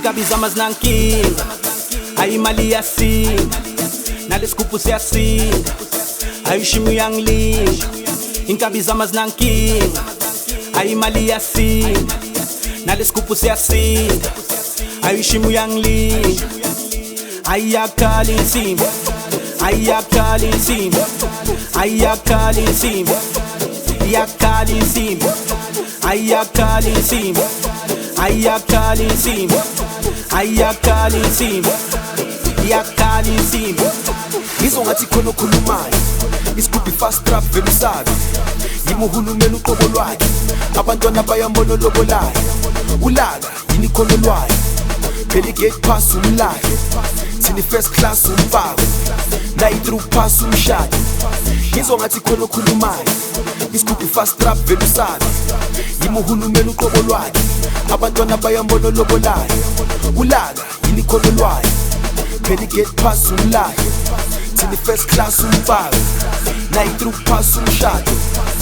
Inkabi zama zinankinga, ayimali yasinda, nalesigubhu siyasinda, ayishimu yangilinda. Inkabi zama zinankinga, ayimali yasinda, nalesigubhu siyasinda, ayishimu yangilinda. Ayakhala insimbi, ayakhala insimbi, ayakhala insimbi, yakhala insimbi, ayakhala insimbi, ayakhala insimbi, ayakhala insimbi, yakhala insimbi. Ngizwa ngathi khona okhulumayo, isigubhu fast trap vele usabe. Yimi uhulumeni uqobo lwakhe, abantwana bayambona olobolayo. Ulaka yini ikhono lwayo, phela i-gate pass umlayo, thina first class umfako, nayi through pass umshado. Ngizwa ngathi khona okhulumayo, isigubhu fast trap vele usabe. Yimi uhulumeni uqobo lwakhe, abantwana bayambona olobolayo. Ulaka yini ikhono lwayo, phela i-gate pass umlayo, thina first class umfako, nayi through pass umshado.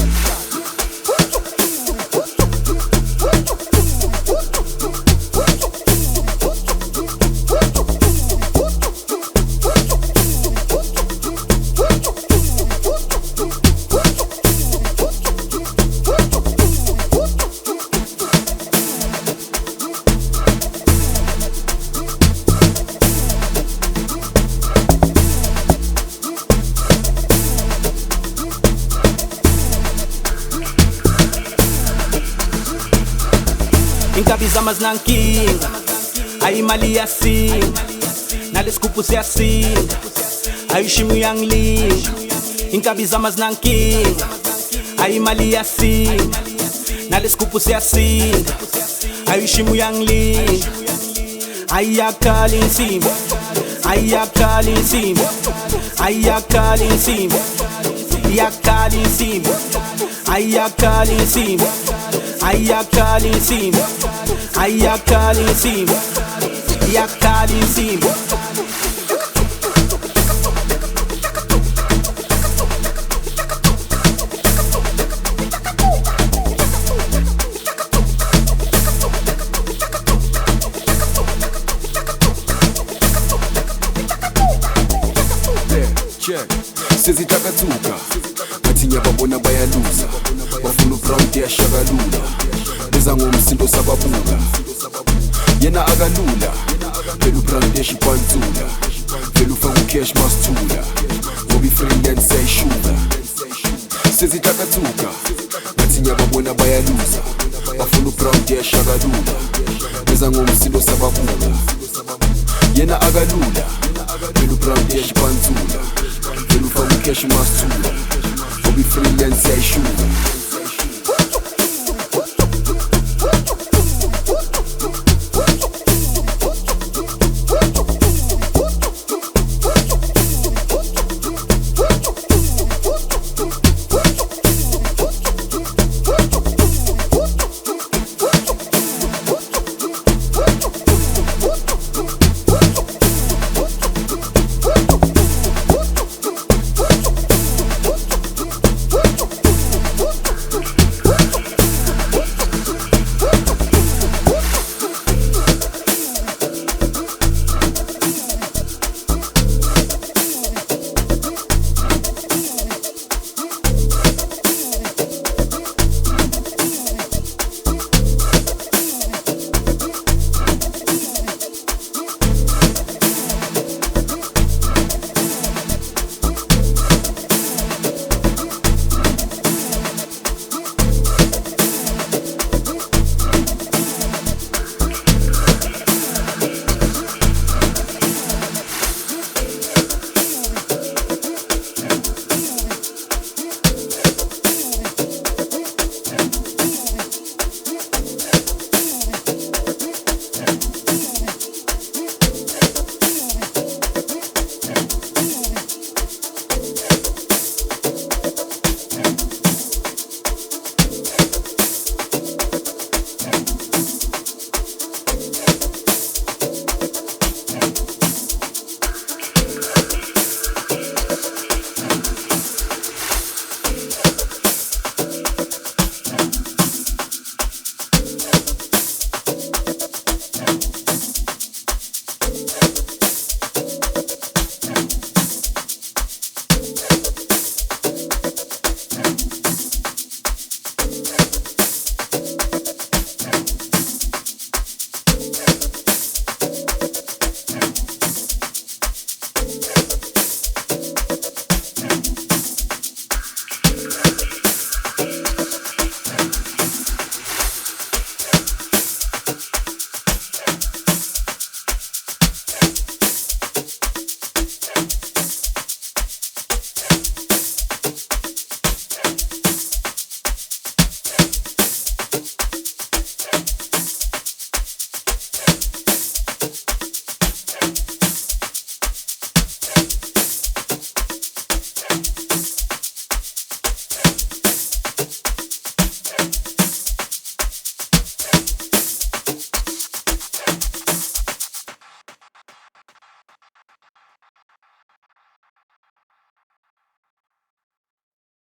Inkabi zama zinankinga, ayimali yasinda, nalesigubhu siyasinda, ayishimu yangilinda. Inkabi zama zinankinga, ayimali yasinda, nalesigubhu siyasinda, ayishimu yangilinda. Ayakhala insimbi, ayakhala insimbi, ayakhala insimbi, yakhala insimbi, ayakhala insimbi, ayakhala insimbi, ayakhala insimbi, yakhala insimbi. Sezitakathuka ngathi ngiyababona bayaluza, bafuna ubrown yashakalula, beza ngomsindo sababuka. Yena akalula, phela ubrown yashiphantsula, phela ufaka ucash masithula, ngoba i-freelance sayishuka. Sezitakathuka ngathi ngiyababona bayaluza, bafuna ubrown yashakalula, beza ngomsindo sababuka. Yena akalula, phela ubrown yashiphantsula, phela ufaka ucash masithula, ngoba i-freelance sayishuka.